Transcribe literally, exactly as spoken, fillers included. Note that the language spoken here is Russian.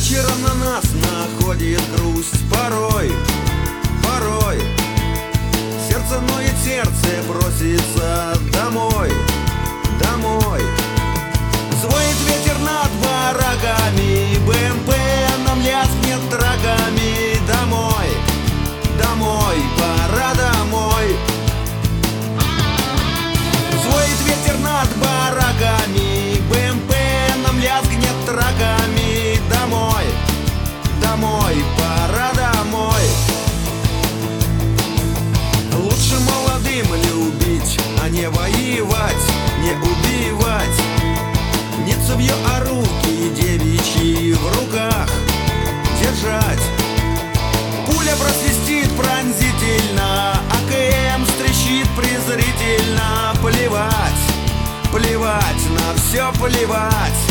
Вечером на нас находит грусть. Порой, порой сердце ноет, сердце просится домой, домой. Звонит ветер над бараками, БМП нам лязгнет траками. Домой, домой, пора домой. Звонит ветер над бараками, БМП нам лязгнет траками. Домой, домой, пора домой. Лучше молодым любить, а не воевать, не убивать. Не цевье, а руки девичьи в руках держать. Пуля просвистит пронзительно, АКМ стрещит презрительно. Плевать, плевать, на все плевать.